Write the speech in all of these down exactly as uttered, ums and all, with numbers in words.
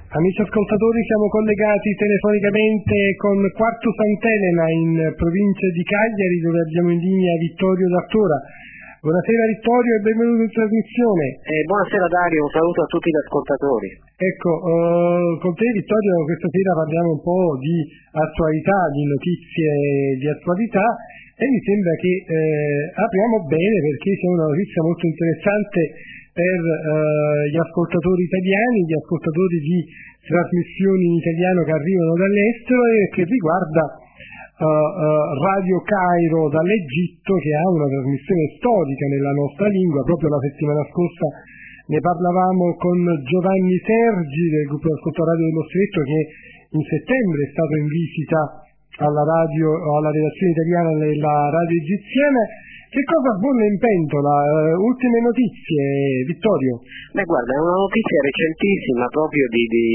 Amici ascoltatori, siamo collegati telefonicamente con Quartu Sant'Elena in provincia di Cagliari, dove abbiamo in linea Vittorio D'Artora. Buonasera Vittorio e benvenuto in trasmissione. Eh, buonasera Dario, un saluto a tutti gli ascoltatori. Ecco, uh, con te Vittorio questa sera parliamo un po' di attualità, di notizie di attualità, e mi sembra che eh, apriamo bene perché c'è una notizia molto interessante per uh, gli ascoltatori italiani, gli ascoltatori di trasmissioni in italiano che arrivano dall'estero e che riguarda uh, uh, Radio Cairo dall'Egitto, che ha una trasmissione storica nella nostra lingua. Proprio la settimana scorsa ne parlavamo con Giovanni Sergi del gruppo di ascolto radio dello Stretto, che in settembre è stato in visita alla radio, alla redazione italiana della radio egiziana. Che cosa bolle in pentola? Uh, ultime notizie, Vittorio? Beh, guarda, è una notizia recentissima, proprio di, di,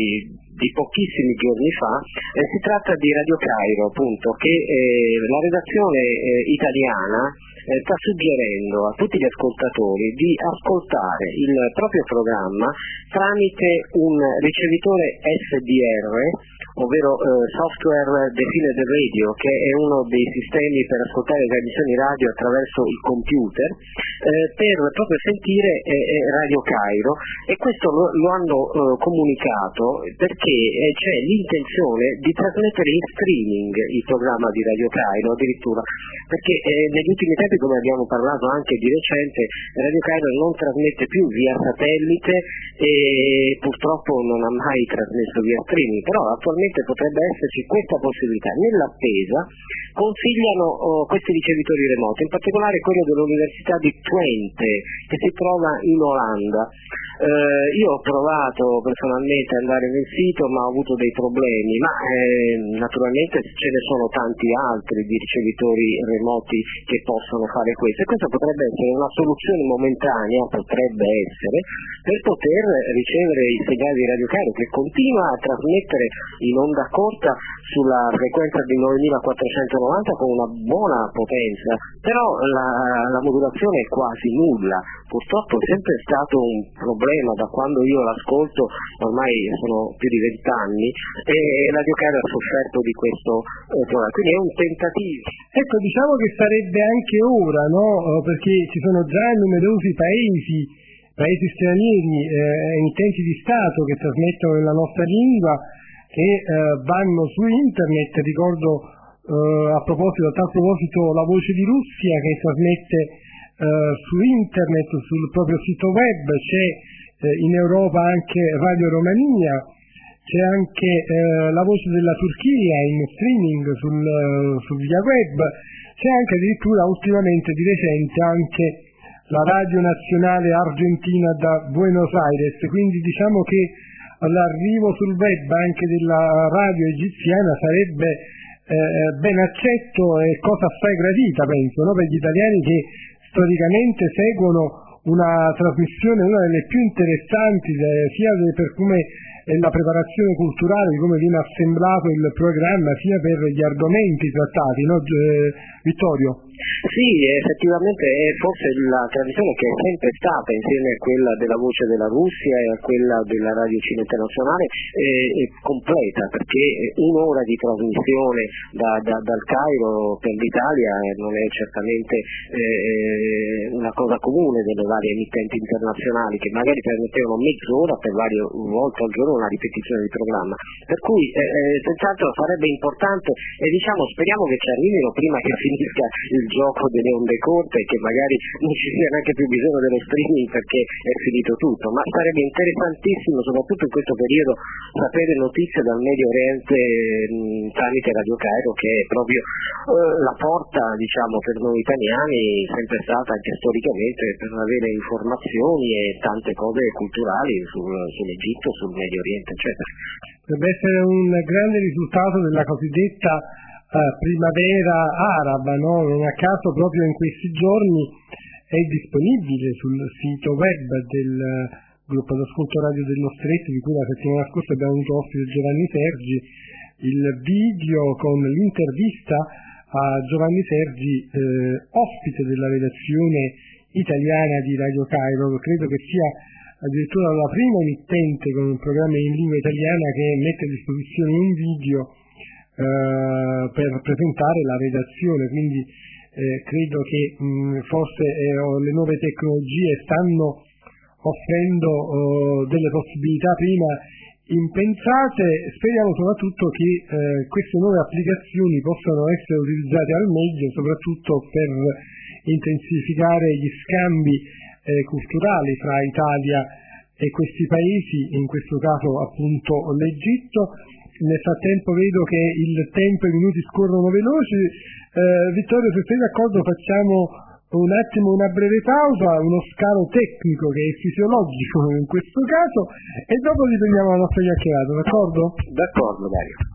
di pochissimi giorni fa. Eh, si tratta di Radio Cairo, appunto, che eh, la redazione eh, italiana eh, sta suggerendo a tutti gli ascoltatori di ascoltare il proprio programma tramite un ricevitore S D R, ovvero eh, Software Defined Radio, che è uno dei sistemi per ascoltare le trasmissioni radio attraverso il computer, eh, per proprio sentire eh, Radio Cairo, e questo lo, lo hanno eh, comunicato perché eh, c'è l'intenzione di trasmettere in streaming il programma di Radio Cairo, addirittura, perché eh, negli ultimi tempi, come abbiamo parlato anche di recente, Radio Cairo non trasmette più via satellite e purtroppo non ha mai trasmesso via streaming, però attualmente potrebbe esserci questa possibilità. Nell'attesa consigliano oh, questi ricevitori remoti, in particolare quello dell'Università di Twente, che si trova in Olanda. Eh, io ho provato personalmente ad andare nel sito, ma ho avuto dei problemi, ma eh, naturalmente ce ne sono tanti altri di ricevitori remoti che possono fare questo, e questa potrebbe essere una soluzione momentanea, potrebbe essere, per poter ricevere i segnali di Radio Cairo, che continua a trasmettere in onda corta sulla frequenza di novemilaquattrocentonovanta con una buona potenza, però la, la modulazione è quasi nulla. Purtroppo è sempre stato un problema da quando io l'ascolto, ormai sono più di vent'anni, e Radio Cairo ha sofferto di questo eh, problema, quindi è un tentativo. Ecco, diciamo che sarebbe anche ora, no? Perché ci sono già numerosi paesi, paesi stranieri, eh, emittenti di Stato che trasmettono nella nostra lingua, che eh, vanno su internet. Ricordo eh, a proposito, a tal proposito, La Voce di Russia, che trasmette eh, su internet, sul proprio sito web. C'è eh, in Europa anche Radio Romania, c'è anche eh, La Voce della Turchia in streaming sul, sul via web, c'è anche addirittura ultimamente, di recente, anche la Radio Nazionale Argentina da Buenos Aires. Quindi diciamo che l'arrivo sul web anche della radio egiziana sarebbe eh, ben accetto e cosa assai gradita, penso, no? Per gli italiani che storicamente seguono una trasmissione, una delle più interessanti, sia per come è la preparazione culturale, di come viene assemblato il programma, sia per gli argomenti trattati, no, Vittorio? Sì, effettivamente è forse la trasmissione che è sempre stata, insieme a quella della Voce della Russia e a quella della Radio Cina Internazionale, è, è completa, perché un'ora di trasmissione da, da, dal Cairo per l'Italia non è certamente eh, una cosa comune delle varie emittenti internazionali, che magari trasmettevano mezz'ora per varie volte al giorno una ripetizione di programma, per cui eh, senz'altro sarebbe importante, e diciamo speriamo che ci arrivino prima che finisca il gioco delle onde corte, che magari non ci sia neanche più bisogno dello streaming perché è finito tutto, ma sarebbe interessantissimo, soprattutto in questo periodo, sapere notizie dal Medio Oriente mh, tramite Radio Cairo, che è proprio eh, la porta, diciamo, per noi italiani, sempre stata anche storicamente, per avere informazioni e tante cose culturali sul, sull'Egitto, sul Medio Oriente, eccetera. Deve essere un grande risultato della cosiddetta Uh, primavera araba, no? Non a caso proprio in questi giorni è disponibile sul sito web del uh, gruppo d'ascolto radio dello Stretto, di cui la settimana scorsa abbiamo avuto ospite Giovanni Sergi, il video con l'intervista a Giovanni Sergi, eh, ospite della redazione italiana di Radio Cairo. Credo che sia addirittura la prima emittente con un programma in lingua italiana che mette a disposizione un video eh, per presentare la redazione, quindi eh, credo che mh, forse eh, le nuove tecnologie stanno offrendo oh, delle possibilità prima impensate. Speriamo soprattutto che eh, queste nuove applicazioni possano essere utilizzate al meglio, soprattutto per intensificare gli scambi eh, culturali fra Italia e questi paesi, in questo caso appunto l'Egitto. Nel frattempo vedo che il tempo e i minuti scorrono veloci. eh, Vittorio, se sei d'accordo facciamo un attimo una breve pausa, uno scalo tecnico che è fisiologico in questo caso, e dopo riprendiamo la nostra chiacchierata, d'accordo? D'accordo, Dario.